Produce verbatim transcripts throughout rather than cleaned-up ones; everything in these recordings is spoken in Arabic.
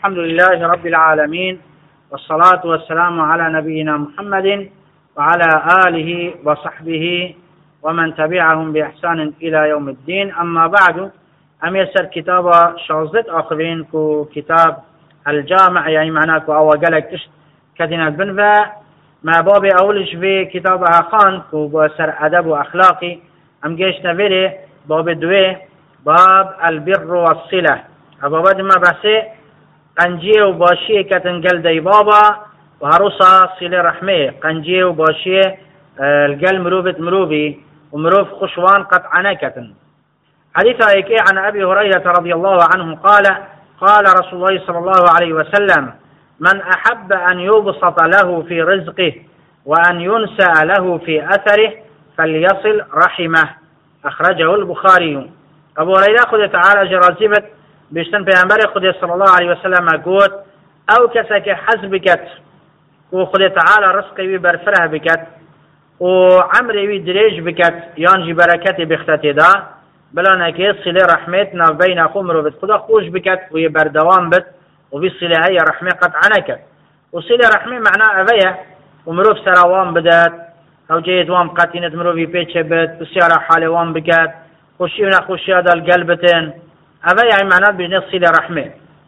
الحمد لله رب العالمين، والصلاة والسلام على نبينا محمد وعلى آله وصحبه ومن تبعهم بإحسان إلى يوم الدين. أما بعد، أم يسر كتاب شازدت آخرين كو كتاب الجامع، يعني معناه كو أو قالك تشت كتنا بنفا ما باب أولش في كتابها خان كو بسر أدب وأخلاقي. أم جيش نفيري باب دوي باب البر والصلة. أبا بعد ما بحثي قنجيه وباشيه كتنقل دي بابا وهروسا صلة رحمه. قنجيه وباشيه القل مروبة مروبي ومروف خشوان قطعنا كتن. حديث ايكي عن أبي هريرة رضي الله عنه قال قال رسول الله صلى الله عليه وسلم: من أحب أن يبسط له في رزقه وأن ينسى له في أثره فليصل رحمه. أخرجه البخاري. أبو هريرة خذ تعالى جرازبت بيشتن پیامبر خدا صلى الله عليه وسلم قوت او کسی که حسب بکت و خدا تعالی رزقی وی برفره بکت و عمری وی دریج بکت یانجی برکت بختت دا بلا نکه صله رحمت نو بین خمر و خدا خوش بکت و یه بردوام بد و بی صله های رحمه قطع نکت. و صله رحمه معناه اویه و مروف سراوام بدت او جید وام قطینت مروفی پیچه بد بسیار حال وام بکت خوشی و نخوشی دا القلبتن هذا يعني معناه بنص رحمه.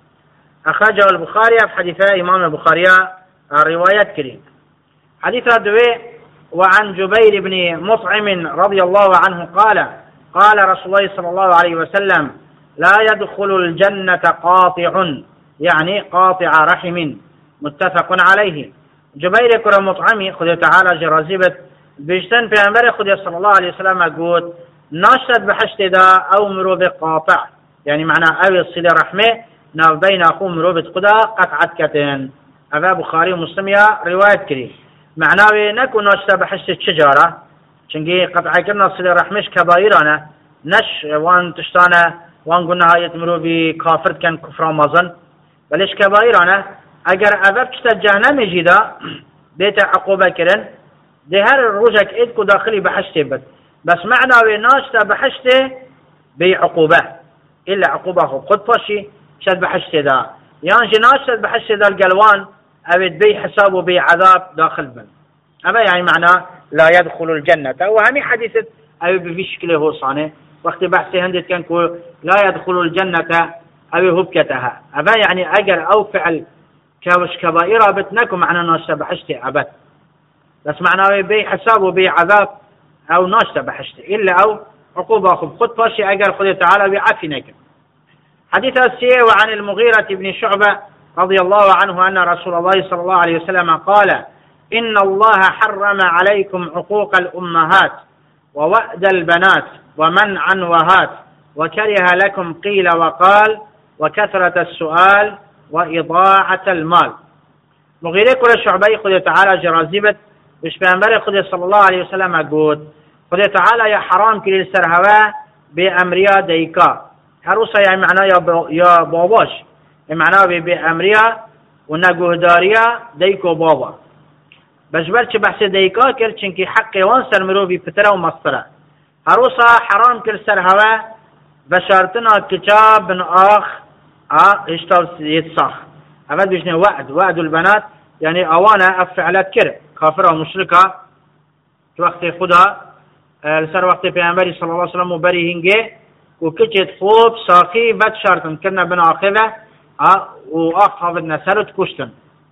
أخرجه البخاري في حديث إمام البخاري الروايات كريم. حديث دوي وعن جبير بن مطعم رضي الله عنه قال قال رسول الله صلى الله عليه وسلم: لا يدخل الجنة قاطع، يعني قاطع رحم. متفق عليه. جبير كر مطعمي خذ تعالى جرازبت بيجتن في أمر خذ صلى الله عليه وسلم قول ناشت بحشت دا أو مرو بقاطع، يعني معناه أوي الصلة رحمة ناو بين أخو مروبة قدا قطعت كتن. أبا بخاري ومسلم رواية كريم. معناه نكو ناشتا بحشت شجرة چنگي قطع كرنا الصلة رحمش كبائرنا نش وان تشتانا وان قلنا هاية مروبي كافر كان كفر مظن بلش كبائرنا اگر أبا بشتا جهنم جيدا بيت عقوبة كرن دي هر روجك إدكو داخلي بحشت بد، بس معناه ناشتا بحشت بي عقوبة إلا عقوبة خد باشي شد بحشت دا، يعني جناش شد بحشت دا القلوان أبد بي حسابه بي عذاب داخل بن. أبا يعني معناه لا يدخل الجنة. وهمي حديثة أبي بفي شكله هو صانع وقت بحثي هندت كان كو لا يدخل الجنة أبي هبكتها. أبا يعني أجر أو فعل كوش كبائرة بتنكو معناه ناش بحشت أبد، بس معناه بي حسابه بي عذاب أو ناش بحشت إلا أو عقوبة خد باشي أجر خذ تعالى بعافينك. حديث السيء وعن المغيرة بن شعبة رضي الله عنه أن رسول الله صلى الله عليه وسلم قال: إن الله حرم عليكم عقوق الأمهات ووأد البنات ومنعا وهات وكره لكم قيل وقال وكثرة السؤال وإضاعة المال. مغيرة كل شعبة خذ تعالى جرازبت وش بأنبر خذ صلى الله عليه وسلم قول خذ تعالى يا حرام كل السرهوا بأمريا ديكا هروسا، يعني معناه يا يا باباش، يعني معناه بأمريا ونجوداريا ديكو بابا. بس برش بحث ديكا كرشنكي حق وانسر مروبي فترة ومصفرة. هروسا حرام كل سرهوا بشرطنا كتاب بن آخ آ اشتغل يتصاخ. أبد بيجنا وعد وعد البنات، يعني أوانا أفعلات كره كافرة ومشركة وقت خدا لسر وقت پیامبری صلی الله علیه وسلم و بری هنگه و کچت خوب ساقی بد شرطن کرنا بنا آخذه و آخ حافظ نسرت کشتن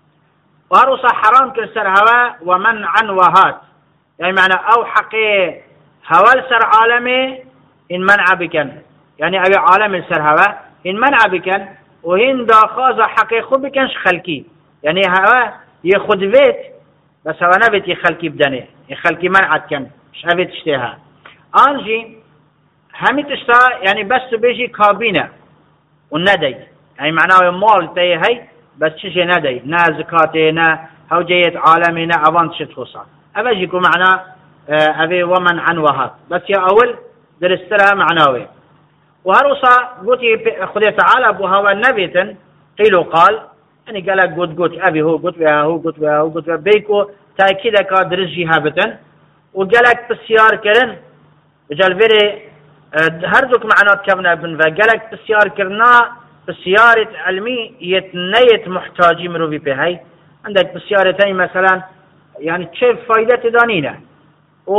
و هروسا حرام کر سر هوا و منعا و هات، يعني معنى او حقي هوال سر عالمي ان منع بكن، يعني ابي عالم سر هوا ان منع بكن و هن داخاز حقي خود بكنش خلقي، يعني هوا يخد بيت بس هوا نبت يخلقي بدنه يخلقي منعت كن مش أبي تشتها. أنجي همي تشتا يعني بس بيجي كابينة والندي، يعني معناه مال تي هي بس شيء ندي نا زكاتي نا هوجية عالمي نا أفانت شتخصا. أبيجيكو معناه أبي ومن عن وهات بس يا أول درستها معناوي. وهروسا قلتي خذي تعالى أبو هوا النبيتن قيلوا قال، يعني قالك قلت قلت أبي هو قلت بها هو قلت بها هو قلت بها بيكو تأكيد كادرجي هابتن وقالك بسيار كرن وجال فيري هردوك معنات كبنا بن فقالك بسيار كرنا بسيارة علمي يتنيت محتاجي مروفي بهاي عندك بسيارتين مثلا يعني تشيف فايدة دانينا و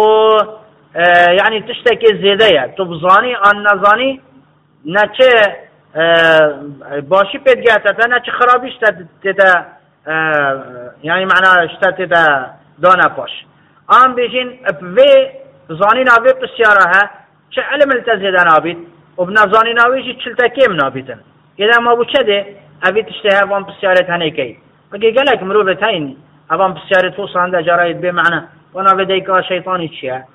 اه يعني تشتكي زيادية تبزاني أن نظاني نچه اه باشي بيدقاتتا نچه خرابيش تتا اه يعني معنى اشتتا دانا باش آن بيجين بوي زاني ناوي بسيارها چه علم التزيدا نابيت وبنظاني ناويجي چلتا كيم نابيتن إذا ما بو چده أبي تشتهي وان بسيارت هنيكي وكي قالك مروبتين أبان بسيارت فوصا عند جرايد بمعنى وانا بديكا شيطاني چيه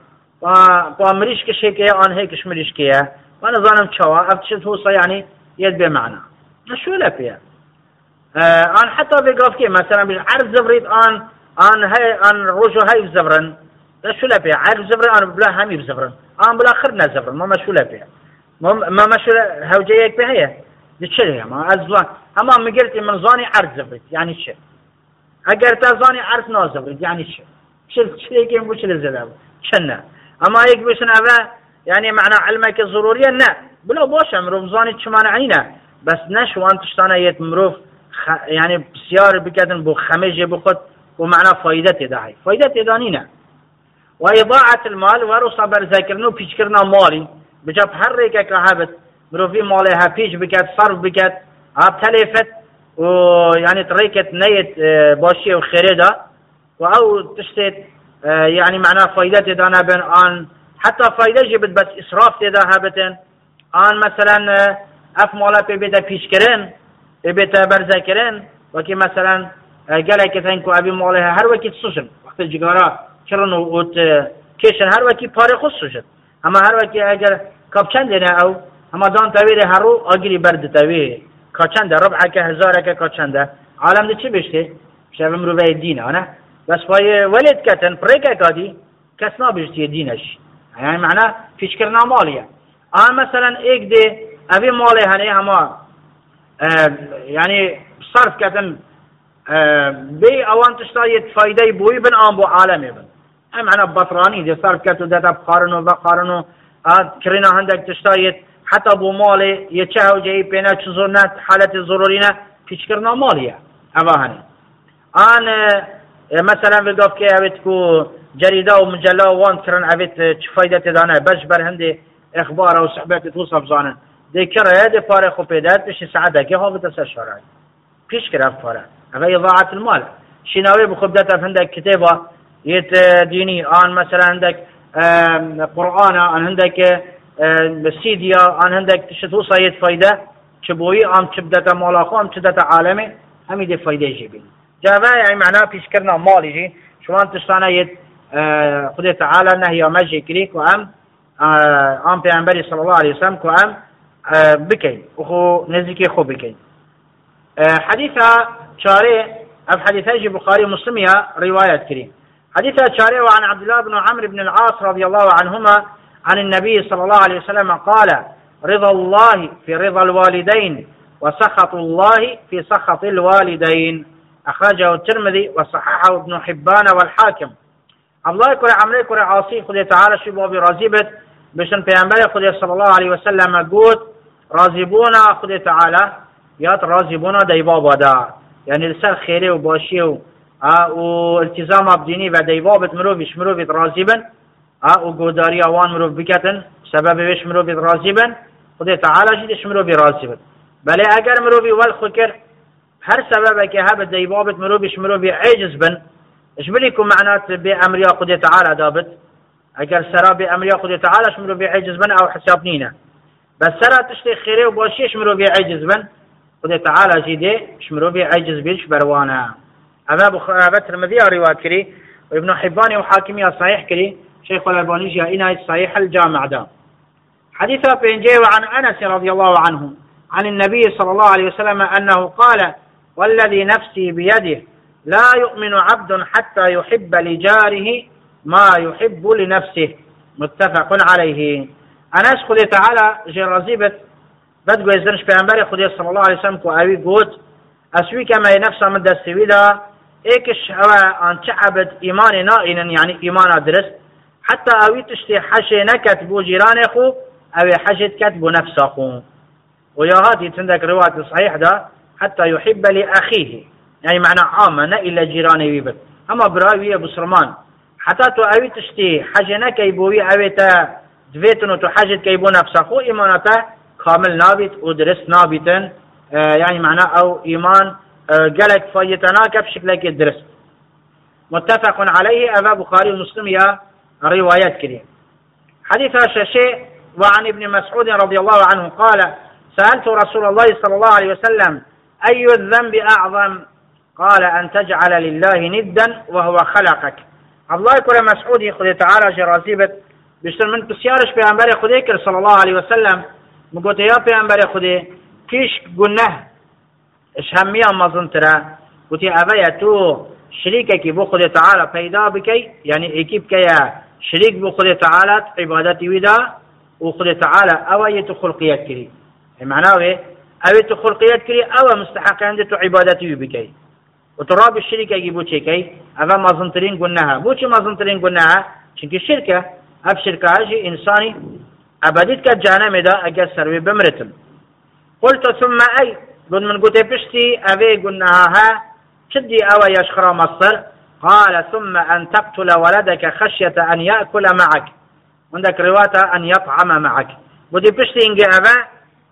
و مريش كشيكيه آن هيكش مريش كيه وانا ظانم چوا افتشت فوصا يعني يد بمعنى شو لفيا آه آن حتى بقاف كي مثلا عرض زبريد آن آن هاي آن روجو هاي بزبرن شو لفيا عرض زبرن آن بلا همي بزبرن آن بلا خرنا زبرن ما شو لفيا ما ما شو هوجيك بهيه دي ما أزوان أما مقلت من زاني عرض زبريد يعني شو اگر تزاني عرض ناز زبريد يعني شو شو شو كيم بوش للزلاب شنا اما هيك بيشن هذا يعني معنى علمك الضرورية لا بلا باش مروف زاني شو معنى بس نش وان تشتانا يت مروف خ... يعني بسيار بكتن بو خميجي بخد ومعنى فايدة داعي فايدة دانينا وإضاعة المال ورصا برزاكرنو بيشكرنا مالي بجاب حريكا كهابت مروفي ماليها بيش بكت صرف بكت هاب تلفت ويعني طريقة نية باشية وخيريدة وأو تشتت يعني معناه فايدة دانا بين آن حتى فايدة جبت بس إسراف تدا هابتن آن مثلا أف مالا بيبتا بيشكرن بيبتا برزاكرن وكي مثلا قالك تنكو أبي مالها هر وكي تصوشن وقت الجغارة كرن ووت كيشن هر وكي باري خصوشن أما هر وكي أجر كابچن دينا أو أما دان تاويري هرو أجري برد تاويري كاچنده ربعك هزارك كاچنده عالم ده چی بشته شب مروی دین انا بس پای ولد کتن پریک کادی کس نبشتی دینش يعني معناه فيش كرنا مالية آن مثلا ایک ده ابي مالی هنه هما يعني صرف کتن بي اوان تشتايت فايده بوي بن آن بو عالمي بن هم معناه بطراني ده صرف کتو ده بقارنو وقارنو كرنا هندك تشتايت حتى بو مالي يتشهو جاي بينا تشزونات حالة ضرورينا فيش كرنا مالية أباهني آن مثلا بقاف كي أبتكو جريدة ومجلة وان كرن أبت فايدة دانا بش برهندي إخبار أو صحبات توصف زانا دي كرا دي فارق وبيدات بشي سعادة كي هو بتسر شرعي فيش كرا فارق أبا إضاعة المال شناوي بخبدات عندك كتابة يت ديني آن مثلا عندك قرآن آن عندك بسيديا عن عندك تشتو صيد فايدة شبوي عم شبدة مالاخو عم شبدة عالمي هم يدي فايدة يجيبين جابا يعني معناه فيش كرنا مال يجي شو عم تشتانا يد خدي تعالى نهي مجي كريك وعم عم بيعنبري صلى الله عليه وسلم وعم بكي وخو نزيكي خو بكي حديثة شاري أب حديثة يجي بخاري مسلمية رواية كريم حديثة شاري وعن عبد الله بن عمرو بن العاص رضي الله عنهما عن النبي صلى الله عليه وسلم قال رضا الله في رضا الوالدين وسخط الله في سخط الوالدين أخرجه الترمذي وصححه ابن حبان والحاكم الله يكره عمري كره عاصي خدي تعالى شبه برازيبت بشن بيعنبري خدي صلى الله عليه وسلم قوت رازبونا خدي تعالى يات رازبونا ديبابا دا يعني لسر خيري وباشي والتزام بديني وديبابت مروفيش مروفيت رازبا او گوداری آوان مروف بکتن سبب وش مروف راضی بن خدا تعالی جدش مروف راضی بن بله اگر مروفی ول خکر هر سبب که هب دیبابت مروفش مروفی عاجز بن ايش بليكم معنات بأمر يا خدا تعالى دابت اگر سرا بأمر يا خدا تعالى ايش مروفی عاجز بن او حساب نينا بس سرا تشتي خيره وباشيش مروفی عاجز بن خدا تعالى جدي ايش مروفی عاجز بيش بروانا اما بخاري الترمذي روايه كري وابن حبان وحاكميه صحيح كري شيخ الألباني جاء إنها الصحيح الجامع دا حديث بينجي وعن أنس رضي الله عنه عن النبي صلى الله عليه وسلم أنه قال والذي نفسي بيده لا يؤمن عبد حتى يحب لجاره ما يحب لنفسه متفق عليه أنس خذي تعالى جرزيبت بدقوا يزنش بأنباري خذي صلى الله عليه وسلم كأبي قوت أسوي كما ينفسه من دستوي دا إيكش هوا أن تعبد إيمان نائنا يعني إيمان أدرس حتى أوي تشتي حشي نكت بو جيران أخو أو حشي كتبو نفس أخو ويا هاتي تندك رواية صحيح ده حتى يحب لأخيه، يعني معنى عامة نا إلا جيراني بيبت أما براوية بسرمان حتى تو أوي تشتي حاجنا كيبوي أوي تا دويتنو تو حاجة كيبو نفسه خو إيمانته كامل نابت ودرس نابتن آه يعني معنى أو إيمان آه قالك فايتناك بشكلك الدرس. متفق عليه أبا بخاري ومسلم يا روايات كريم. حديث شيء وعن ابن مسعود رضي الله عنه قال سألت رسول الله صلى الله عليه وسلم أي الذنب أعظم؟ قال أن تجعل لله ندا وهو خلقك. عبد الله يقول مسعود يقول تعالى جرازيبت بيشتر من بسيارش بأنبار خديك صلى الله عليه وسلم مقوت يا بأنبار خدي كيش قنه اش همية مظنترا قلت أبايا تو شريكك بو خدي تعالى پیدا بكي يعني ايكيب كيا شريك بو خدي تعالى عبادتي ودا وخدي تعالى أويت خلقيات كري معناه أويت خلقيات كري أو مستحق عندك عبادتي بكي وتراب الشركة يجيبوا شيء أفا ما زنترين قلناها بوش ما زنترين قلناها شنك الشركة أب شركة هاجي إنساني أبديت كجانا مدا أجسر بمرتم. قلت ثم أي قل من قلت بشتي أبي قلناها ها شدي أو يشخر مصر. قال ثم أن تقتل ولدك خشية أن يأكل معك عندك رواية أن يطعم معك قلت بشتي إنجي أبا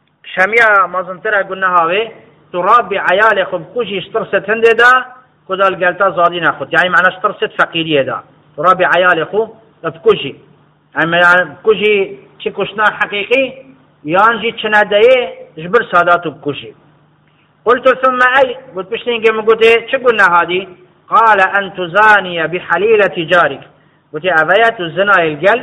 شمية ما زنترها قلناها وي ترابي عيالي خب كوشي اشترست هندي دا كدال قالتا زادين أخوت يعني معنى اشترست فقيرية دا ترابي عيالي خو بكوشي يعني بكوشي چي كشنا حقيقي يانجي چنا دايه جبر ساداتو بكوشي. قلت ثم أي قلت بشتينجي مقلت چه قلنا هذه؟ قال أن تزاني بحليلة جارك قلت أبايات الزنا القل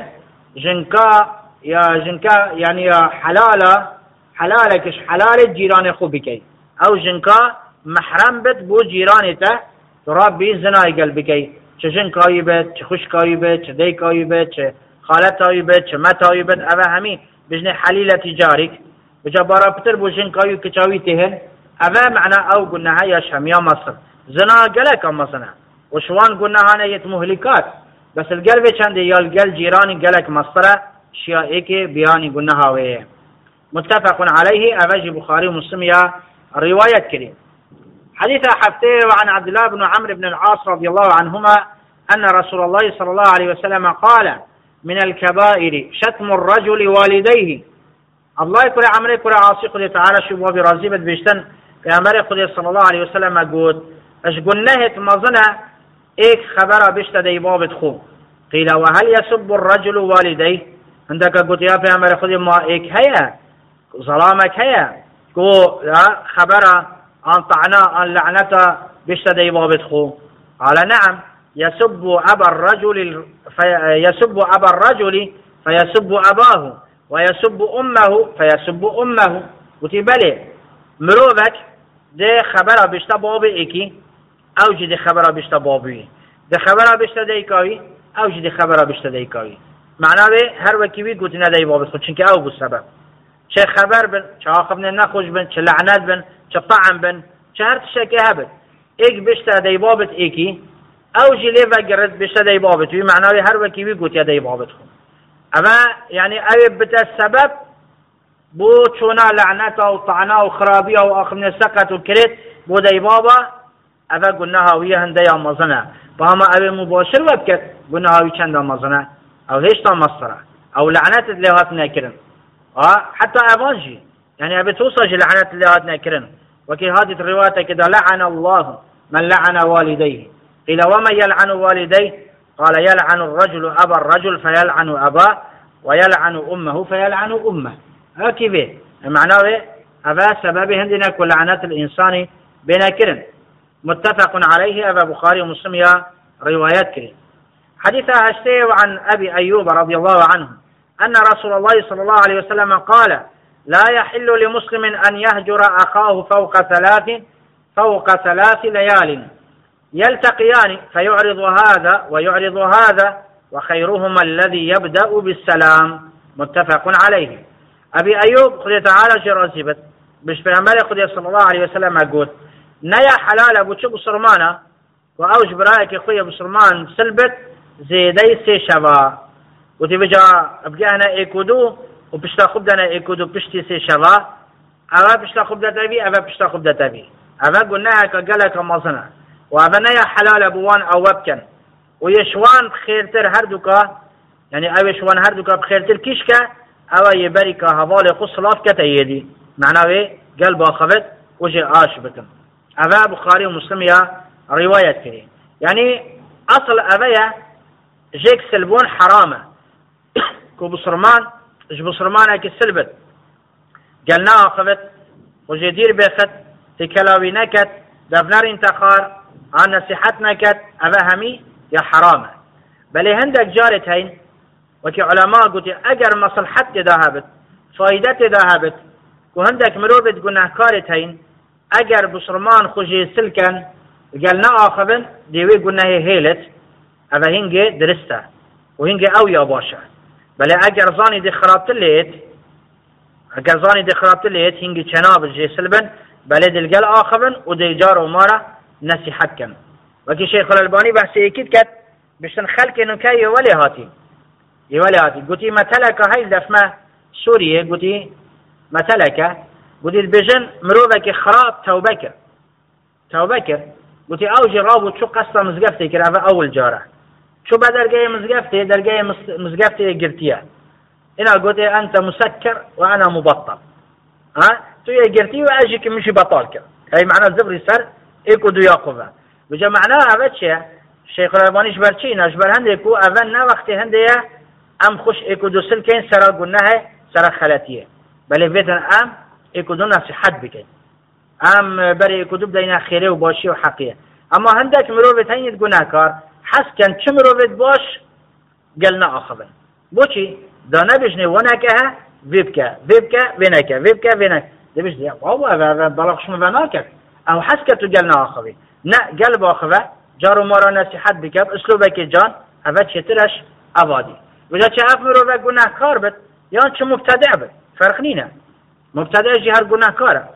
جنكا يا جنكا يعني يا حلالة حلالكش حلالة جيران خو بكي او جنكا محرم بت بو جيرانته ترابي زناي قلبكي چه جنكاي بت چه خوشكاي بت چه ديكاي بت چه خالتاي بت چه متاي بت اوه همي بجنه حليلة جارك بجا بارابتر بو جنكاي كچاوي تهن اوه معنى او قلنا هيا شميا مصر زنا قلق مصنع وشوان قلنا هانا يت مهلكات بس القلب چند يال قل جيراني قلق مصر شيا ايكي بياني قلنا هاويه. متفق عليه أباجي بخاري ومسلم يا رواية كريم. حديث حفتي وعن عبد الله بن عمرو بن العاص رضي الله عنهما أن رسول الله صلى الله عليه وسلم قال من الكبائر شتم الرجل والديه. الله يقول عمرو يقول عاصي قل تعالى شبه برازيبة بيشتن يا عمرو يقول صلى الله عليه وسلم قول اش قلناهت مظنة ايك خبر بيشت دي بابت خو قيل وهل يسب الرجل والديه عندك قلت يا عمرو يقول ما ايك هيا ظلامك هيا كو خبره عن طعناء عن لعنته بيشتدي بابت خو قال نعم يسب أبا الرجل في يسب أبا الرجل فيسب أباه ويسب أمه فيسب أمه وتبالي مروبك ده خبره بيشتا بابي ايكي او جي ده خبره بيشتا بابي ده خبره بيشتا ديكاوي او جي ده خبره بيشتا ديكاوي معناه به هر وكيوي قلت ندي بابت خو چونك او بالسبب چه خبر بن چه آخبن نخوش بن چه لعنت بن چه طعن بن چه هر تشكي هبت ایک بشتا دی بابت ایکی او جی لیفا گرد بشتا دی بابت وی معناوی هر وکی وی گوت یا دی بابت خون اما يعني اوی بتا السبب بو چونا لعنتا و طعنا و خرابیا و آخبن سقط و کرد بو دی بابا اوه گناها وی هنده یا مزنه فهما اوی مباشر وبکت گناها وی چند مزنه او هشتا مصره او لعنت اللي ناكرن اه حتى افانجي يعني ابي توصل لعنت اللي ناكرن وكي هذه الروايه كده لعن الله من لعن والديه قيل ومن يلعن والديه قال يلعن الرجل ابا الرجل فيلعن اباه ويلعن امه فيلعن امه هكذا معناه ابا سبب عندنا كل لعنات الانسان بناكرن متفق عليه ابا بخاري ومسلم يا روايات كريم. حديث أشتي عن أبي أيوب رضي الله عنه أن رسول الله صلى الله عليه وسلم قال لا يحل لمسلم أن يهجر أخاه فوق ثلاث فوق ثلاث ليال يلتقيان فيعرض هذا ويعرض هذا وخيرهما الذي يبدأ بالسلام متفق عليه. أبي أيوب خذ تعالى جرازبت بش بيعمل خذ صلى الله عليه وسلم أقول نيا حلال أبو تشوف صرمانة وأوج برايك أخوي أبو صرمان سلبت زيدي سي شبا وتبجا أبقى أنا إيكودو وبشتا خبدنا إيكودو بشتي سي شبا أبا بشتا خوب دتبي أبا بشتا خوب دتبي أبا قلناها كجلك مصنع وأبا نيا حلال أبوان أو وبكن ويشوان بخيرتر هردوكا يعني أو يشوان هردوكا بخيرتر كيشكا أو يبريكا هوالي خصلاف كتايدي معناه إيه قلب أخذت وجه آش بكن أبا بخاري ومسلم يا رواية كريم يعني أصل أبايا جيك سلبون حرامة كو بصرمان اش بصرمانة كسلبت قالنا أخذت وجدير بخت تكلاوي نكت دفنار انتخار عن نصيحت نكت أبا همي يا حرامة بل هندك جارت هين وكي علماء قلت أجر مصلحت ذهبت فايدة ذهبت وهندك مروبت قلنا كارت هين أجر بصرمان خجي سلكن قالنا آخذن ديوي قلنا هي هيلت أبا هنجي درسته وهنجي أو يا باشا بل أجر زاني دي خرابت الليت أجر زاني دي خرابت الليت هنجي جناب الجي سلبن بلد الجل آخذن ودي جار ومارا نصيحت كن وكي شيخ الألباني بحثي أكيد كت بشتن خلق إنه كي يولي هاتي يولي هاتي قلتي مثلك هاي دفمة سوريا قلتي مثلك قلتي البجن مروبك خراب توبكر توبكر قلتي أوجي رابط شو قصة مزقفتي كرافة أول جارة شو بدر جاي مزقفتي در جاي مزقفتي قرتيها هنا قلتي أنت مسكر وأنا مبطل ها تو يا قرتي وأجيك مشي بطالك هاي معنى الزبري سر إيكو دو ياقوفا بجا معناها أبتشي الشيخ الألباني شبرتشينا شبر هندكو أفننا وقتي هندية أم خش إيكو دو سلكين سرا قلناها سرا خلاتية بل فيتن أم إيكو دو نصيحت بكين أم بري إيكو دو بدينا خيري وباشي وحقية أما هندك مروفت هين تقولنا كار حس كان چه مروفت باش قلنا آخبن بوشي دا نبجني ونكها فيبكا فيبكا فينكا فيبكا فينكا دبش دي والله بلغش مبناكك أو حسكتو قلنا آخبي نا قلب آخبه جارو مارا نصيحت بكب اسلوبك جان أفاد شترش أفادي وإذا چه أفمرو بك گناه كار بد يان چه مبتدع بد فرق نينا مبتدع جي هر گناه كاره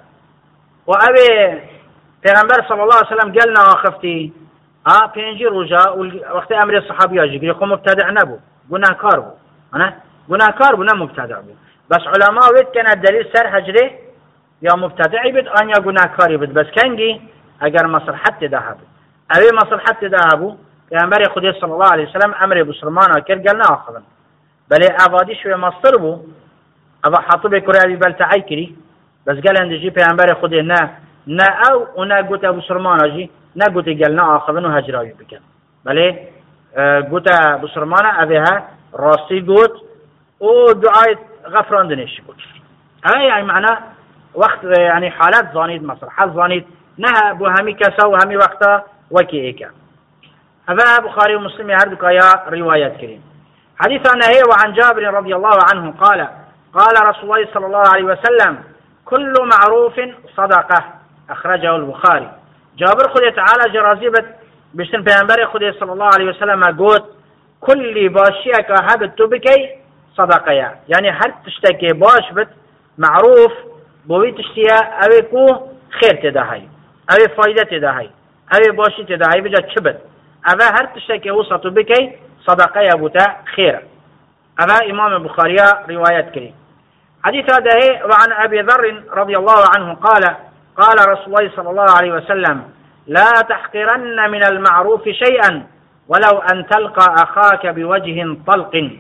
وأبي پیغمبر صلى الله عليه وسلم قلنا آخفتي آه پنجي رجا وقت أمر الصحابي أجي يقول مبتدع نبو گناه كار بو أنا گناه كار بو نا مبتدع بو بس علماء ويت كان الدليل سر حجره يا مبتدعي بد أن يا گناه كاري بد بس كنجي اگر مصلحت ذهب اوی مصلحت ذهبو پیامبر خدا صلی الله علیه وسلم امر بسرمان کرد قال نه اخذن بل اوادی شو مصدر بو ابا حاطب کراوی بلتعی کری بس قال اندجی پیامبر خدا نه نه او انا قلت ابو سرمان اجي نه قلت قال نه اخذن وهجراوی بکن بل قلت ابو سرمان اویها راستی قلت و دعای غفران دنیش قلت اه يعني معناه وقت يعني حالات زانيد مصلحات زانيد نه بو همي كسا و همي وقتا وكي ايكا هذا بخاري ومسلم يهردك يا روايات كريم حديث عن هي وعن جابر رضي الله عنه قال قال رسول الله صلى الله عليه وسلم كل معروف صدقة أخرجه البخاري جابر خدي تعالى جرازيبت بشتن پیامبر خدي صلى الله عليه وسلم قلت كل باشيك هبت بكي صدقة يعني هل تشتكي باش بت معروف بوي تشتيا اويكو خير تدهي اوي فايدة تدهي اوي باشي تدهي بجا تشبت اوه هر تشتكي وسط بكي صدقة يبوتا خير اوه امام البخاري روايات كريم حديث هذا وعن ابي ذر رضي الله عنه قال قال رسول الله صلى الله عليه وسلم لا تحقرن من المعروف شيئا ولو ان تلقى اخاك بوجه طلق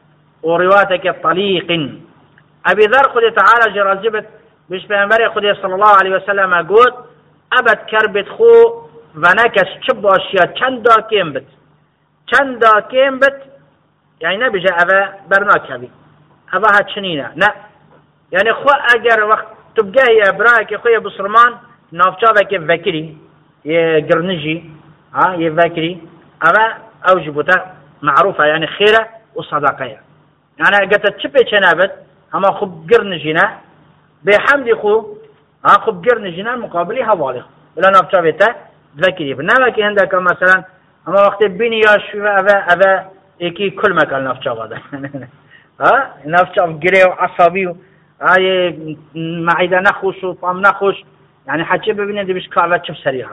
وروايتك طليق ابي ذر خذ تعالى جرازبت بش پیامبر خدا صلی الله علیه و سلم گفت ابد کربت خو و نکس چه باشیا چند دا کم بت چند دا کم بت یعنی نبیجه اوه برناکبی اوه ها چنینه نه یعنی خو اگر وقت تبگه یا برای که خوی بسرمان نافچاوه که وکری یه گرنجی ها یه وکری اوه اوجبوتا معروفه یعنی خیره و صدقه یعنی اگر چه پیچه نبت اما خوب گرنجی نه بحمد خو ها خب قرن جنان مقابلي حوالي ولا نفتا بيتا ذكري بنما كي عندك مثلا اما وقت بيني يا شو ابا ابا اكي كل مكان نفتا هذا ها نفتا غري وعصبي هاي معده نخوش وطعم نخوش يعني حكي ببين دي بشكاله تشوف سريعه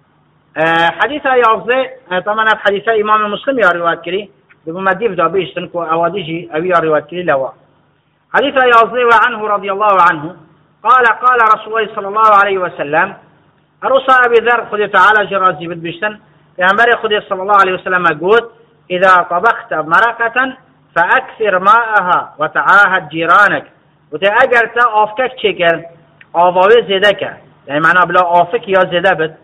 أه حديث يا عفزه طبعا في حديث امام مسلم يا روايه كري بما ديف دابيش تنكو اواديجي ابي روايه كري لوا حديث يا عفزه وعنه رضي الله عنه قال قال رسول الله صلى الله عليه وسلم رسى أبي ذر خذ تعالى جرازي بدبشتن پیامبر خدا صلی الله علیه وسلم گفت اذا طبخت مرقة فاكثر ماءها وتعاهد جيرانك وت اگر تا آفکک چکر آواوی زیده کرد یعنی معنا بلا آفک یا زیده بد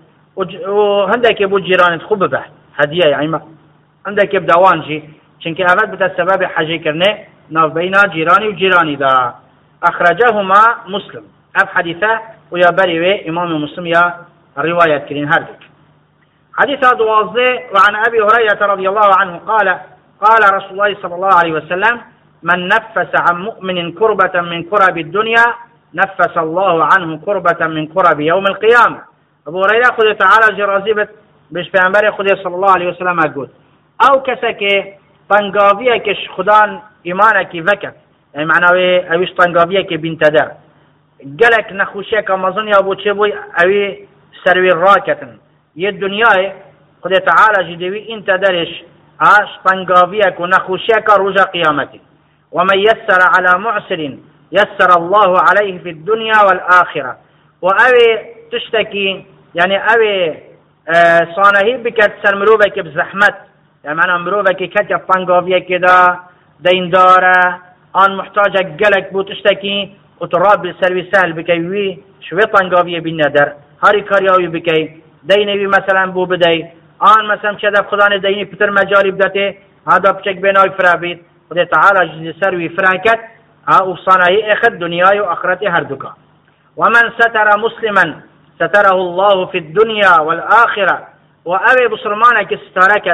و هندك بو جيرانت خوب به هدیه یعنی هندك بدوان جي چونکه اول بتا سبب حجی کرنه ناف بینا جیرانی و جیرانی دا اخرجهما مسلم اف حدیثه و یا بریوه امام مسلم یا روایت کرین هر دک حديث دوازده وعن أبي هريرة رضي الله عنه قال قال رسول الله صلى الله عليه وسلم من نفس عن مؤمن كربة من كرب الدنيا نفس الله عنه كربة من كرب يوم القيامة. أبو هريرة خذ تعالى جرازيبت بش پیامبر خدا صلى الله عليه وسلم أقول أو كسك طنقاوية كش خدان إيمانك وكت يعني معناه أويش طنقاوية كبنت در قالك نخوشيك أمازون يا أبو تشبوي أوي سروي راكتن یه دنیای خدا تعالی جدوی انت درش عاش طنقاويك ونخوشيك رجا قيامتي ومن يسر على معسر يسر الله عليه في الدنيا والآخرة وأوي تشتكي يعني أوي اه صانهي بك سرمروبك بزحمت يعني معنى مروبك كتب طنقاويك دا دين داره آن محتاجك قلق بو تشتكي وتراب بالسروي سهل بكيوي شوي طنقاوية بالندر هاري كارياوي بكي دینی مثلا بو بدهی آن مثلا چه دف خدا دینی پتر مجاری بدته هذا بچک بینای فرابید خدا تعالی جز سروی فرانکت او صنایع اخد دنیای و آخرت هر دکا ومن ستر مسلما ستره الله في الدنيا والآخرة و اوی بسرمانه که ستارکت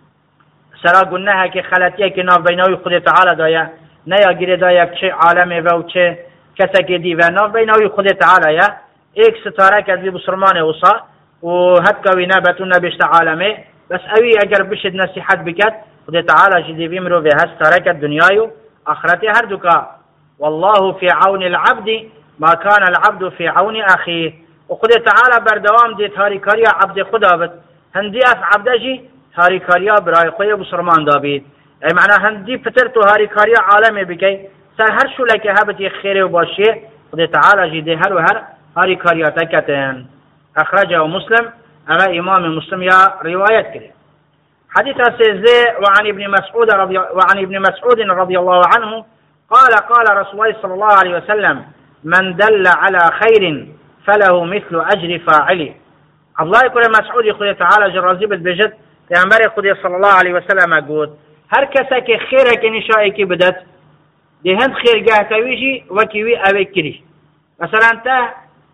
سرا گناه که خلطیه که ناف بینای خدا تعالی دایا نیا گیره دایا چه عالمه و چه کسی که دی و ناف بینای خدا تعالی یا ایک ستارکت بی بسرمانه وصا وهتكوي نابت ونبشت عالمه بس اوي اگر بشد نصيحت بكت خدا تعالى جدي بيمرو بهست ترك الدنيا اخرته هردكا والله في عون العبد ما كان العبد في عون اخيه وخدا تعالى بردوام دي تاري كاريا عبد خدا بد هندي اف عبدجي تاري كاريا براي خويا بسرمان دابيد اي معنى هندي فترتو هاري كاريا عالمه بكي سر هر شو لك هبت خير وباشي خدا تعالى جدي هر وهر هاري كاريا تكتن أخرجه مسلم أغا إمام مسلم يا رواية كده حديث سيزي وعن ابن مسعود رضي وعن ابن مسعود رضي الله عنه قال قال رسول الله صلى الله عليه وسلم من دل على خير فله مثل أجر فاعله الله يقول مسعود يقول تعالى جرازيب البجد لأنبري يقول صلى الله عليه وسلم أقول هر كسك خيرك نشائك بدت دي هند خير جاهتويجي وكيوي أبكري مثلا انت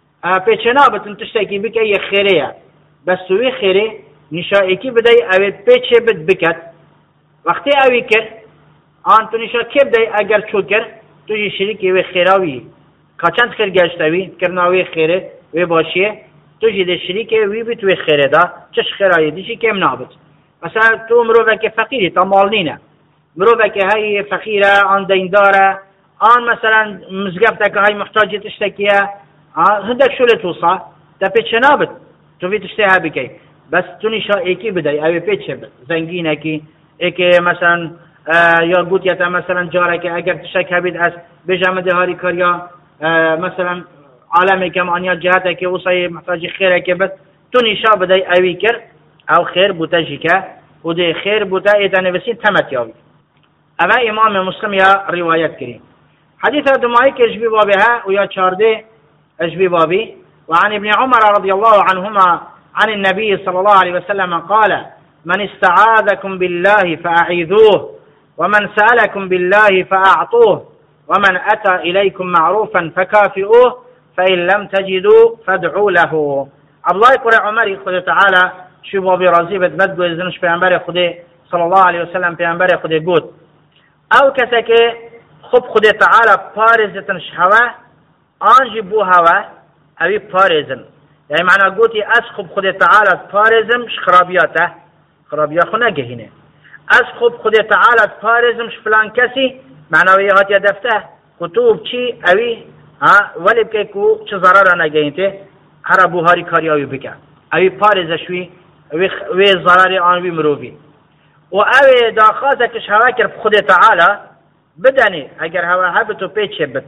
پیچنا بتون تشتکی بک ای خیره بس وی خیره نشائکی بدای اوی پیچ بد بکت وقتی اوی کر آن تو نشا کی بدای اگر چو کر تو جی شریکی وی خیراوی کچند خیر گشتوی کرناوی خیره وی باشیه تو جی ده شریکی وی بیت وی خیره دا چش خیرایی دیشی کم نابد مثلا تو مروفه که فقیری تا مال نینه مروفه که های فقیره آن دینداره آن مثلا مزگفته که های محتاجی تشتکیه هندك شو لتوصى تبيت شنابت تبي تشتهي بكي بس تنشا ايكي بداي اوي بيتش زنگينكي ايكي مثلا آه يا قلت يا مثلا جارك اگر تشك هبيد اس بجامد هاري كاريا آه مثلا عالمي كم انيا جهتك وصي محتاج خيرك بس تنشا بداي اوي كر او خير بوتاجيكا ودي خير بوتا ايتاني بسين تمت ياوي اما امام مسلم يا روايات كريم حديث دمائي كجبي بابها ويا چارده أجبي بابي وعن ابن عمر رضي الله عنهما عن النبي صلى الله عليه وسلم قال من استعاذكم بالله فأعيذوه ومن سألكم بالله فأعطوه ومن أتى إليكم معروفا فكافئوه فإن لم تجدوا فادعوا له عبد الله يقول عمر يقول تعالى شو بابي رزيبة مدقو إذنش في أنبار خده صلى الله عليه وسلم في أنبار خده قد أو كسك خب خده تعالى بارزة شهوة آنجی بو هوا اوی پارزم یعنی معنی گوتی از خوب خود تعالی پارزمش خرابیاته خرابیات خو نگهینه از خوب خود تعالی پارزمش فلان کسی معنی هات دفته کتوب چی اوی ها ولی بکی کو چه ضرر نگهینته هر بوهاری کاری اوی بکن اوی پارزشوی اوی وی ضرر آنوی مروفی و اوی داخازه کش هوا کرد خود تعالی بدنی اگر هوا هبتو پیچه بد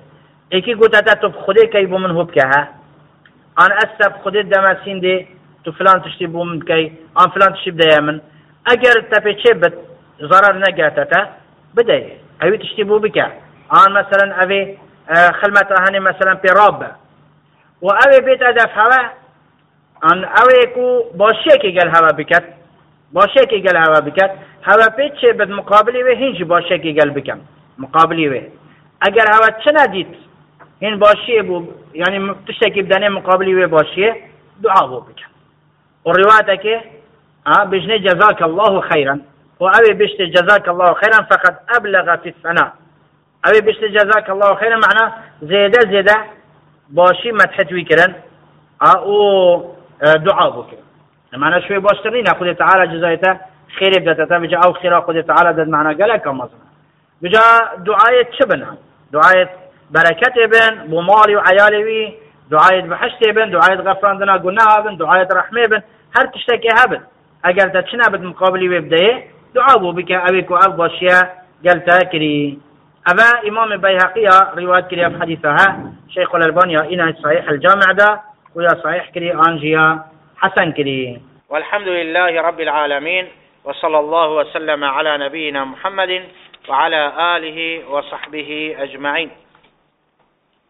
ایکی گوتتا تو خودی کی بو من هوب که ها آن أسب خودت دمسين دي تو فلان تشتي بوم كي آن فلان تشتي بدأ من أجر تبي بت ضرر نجاتته بدأ أبي تشتي بو بك آن مثلا أبي خلمة أهني مثلا براب وأبي بيت أدف هوا آن أبي كو باشيكي قال هوا بكت باشيكي قال هوا بكت هوا بيت شيء بد مقابلي وهينش باشيكي قال بكم مقابلي وه أجر هوا تشنديت هين باشيه بو يعني تشتكي بدني مقابلي وباشيه دعاء بو بك والرواية كي اه بجني جزاك الله خيرا وأبي بيشت جزاك الله خيرا فقد أبلغ في الثناء أبي بيشت جزاك الله خيرا معناه زيادة زيادة باشي مدحت ويكرن اه و دعاء بو كرن معناه شوي باشترين أخذ تعالى جزايته خير بدأت بجا أو خير أخذ تعالى دد معناه قالك مثلا بجا دعاية شبنا دعاية بركته بن بمالي وعيالي بي دعاية بحشتي بن دعاية غفران دنا قلناها بن دعاية رحمة بن هر تشتكي هبن اگر تشنا بد مقابلي وبدأ دعاء بو بك أبيك وأب باشيا قلتا كري أبا إمام البيهقية رواية كري في حديثها شيخ الألباني إنها صحيح الجامع ده ويا صحيح كري أنجيا حسن كري. والحمد لله رب العالمين وصلى الله وسلم على نبينا محمد وعلى آله وصحبه أجمعين.